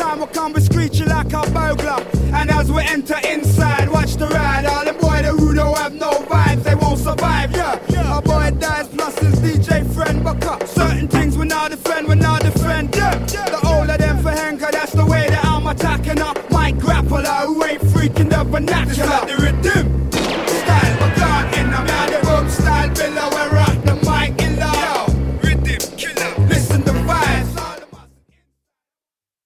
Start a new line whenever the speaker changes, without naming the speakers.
time will come, we screech it like a burglar. And as we enter inside, watch the ride. All them boys who don't have no vibes, they won't survive, yeah. A boy dies plus his DJ friend buck up. Certain things we not defend, yeah. The older them for Henker, that's the way that I'm attacking up. Mike Grappler, who ain't freaking the vernacular.